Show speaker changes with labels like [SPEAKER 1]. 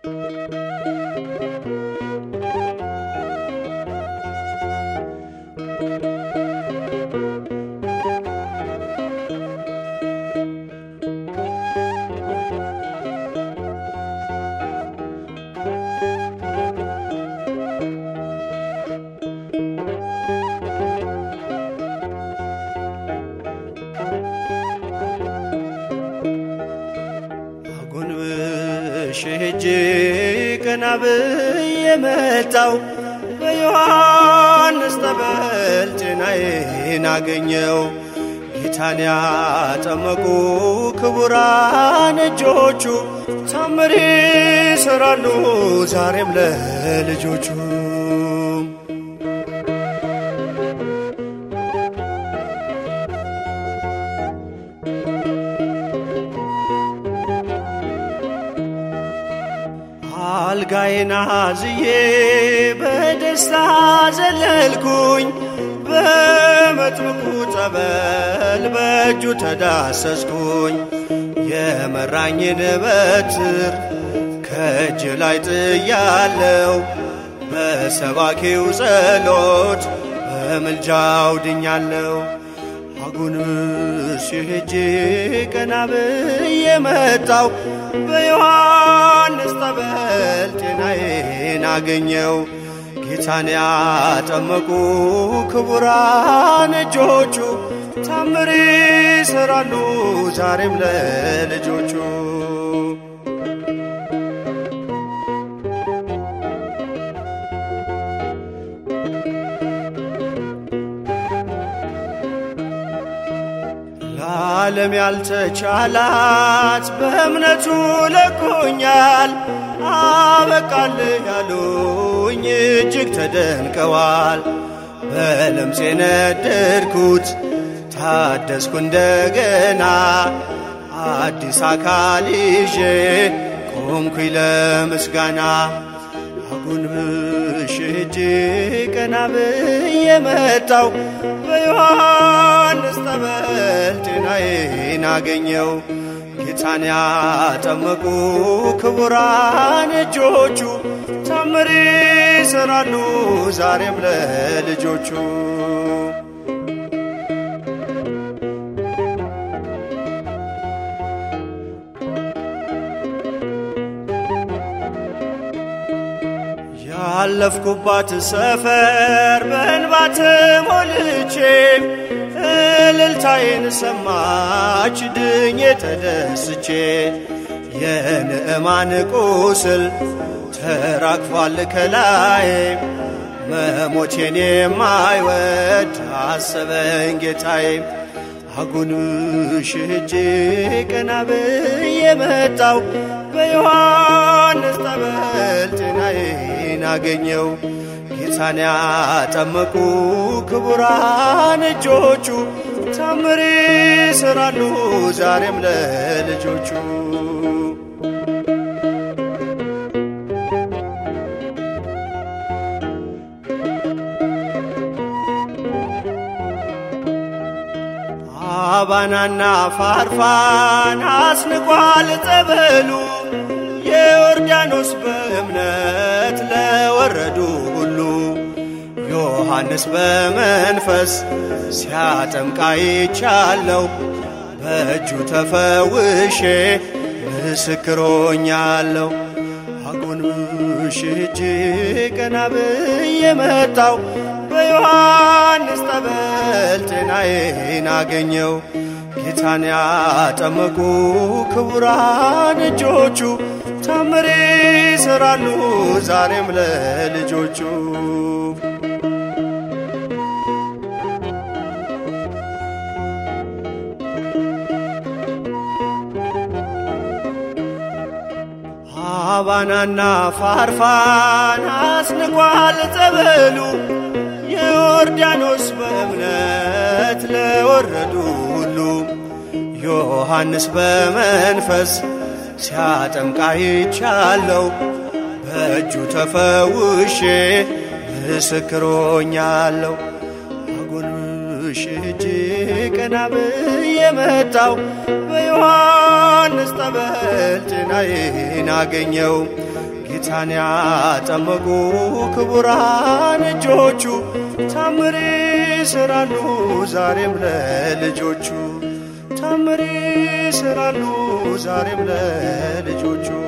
[SPEAKER 1] ሸጄ ቀና ብዬ መጣው በዮሐንስ ጠበል ጤናዬን አገኘው። ጌታን ያጠመቁ ክቡራን እጆቹ ታምር ይሰራሉ ዛሬም ለልጆቹ። አልጋዬን አዝዬ በደስታ ዘለልኩኝ በመጥምቁ ጠበል በእጁ ተዳሰስኩኝ። የመራኝን በትር ከእጅ ላይ ጥያለው በሰባኪው ጸሎት በምልጃው ድኛለው። አጎንብሼ ሄጄ ቀና ብዬ መጣው በዮሐንስ ጠበል ጤናዬን አገኘው። ጌታን ያጠመቁ ክቡራን እጆቹ ታምር ይሰራሉ ዛሬም ለልጆቹ። ለዓለም ያልተቻላት በእምነቱ ለቆኛል። አበቃልህ ያሉኝ እጅግ ተደንቀዋል። በለምጽ የነደድኩት ታደስኩ እንደገና አዲስ አካል ይዤ ቆምኩኝ ለምስጋና። አጎንብሼ ሄጄ ቀና ብዬ መጣው በዮሐንስ ጠበል ጤናዬን አገኘው። ጌታን ያጠመቁ ክቡራን እጆቹ ታምር ይሰራሉ ዛሬም ለልጆቹ። ያለፍኩባት ሰፈር በእንባ ተሞልቼ እልልታዬን ሰማች ድኜ ተደስቼ። የንዕማን ቁስል ተራግፏል ከላይ መሞቴን የማይወድ አሰበኝ ጌታዬ። አጎንብሼ ሄጄ ቀና ብዬ መጣው በዮሐንስ ጠበል ጤናዬን አገኘው። ጌታን ያጠመቁ ክቡራን እጆቹ ታምር ይሰራሉ ዛሬም ለልጆቹ። አባናና ፋርፋን አስንቋል ጠበሉ የዮርዳኖስ በእምነት ለወረዱ ሁሉ። ዮሐንስ በመንፈስ ሲያጠምቅ አይቻለው በእጁ ተፈውሼ ምስክር ሆኛለሁ። አጎንብሼ ሄጄ ቀና ብዬ መጣው በዮሐንስ ጠበል ጤናዬን አገኘው። ጌታን ያጠመቁ ክቡራን እጆቹ ታምር ይሰራሉ ዛሬም ለልጆቹ። አባናና ፋርፋን አስንቋል ጠበሉ የዮርዳኖስ በእምነት ለወረዱ ሁሉ። ዮሐንስ በመንፈስ ሲያጠምቅ አይቻለው በእጁ ተፈውሼ ምስክር ሆኛለሁ። አጎንብሼ ሄጄ ቀና ብዬ መጣው በዮሐንስ ጠበል ጤናዬን አገኘው። ጌታን ያጠመቁ ክቡራን እጆቹ ታምር ይሰራሉ ዛሬም ለልጆቹ ታምር ይሰራሉ ዛሬም ለልጆቹ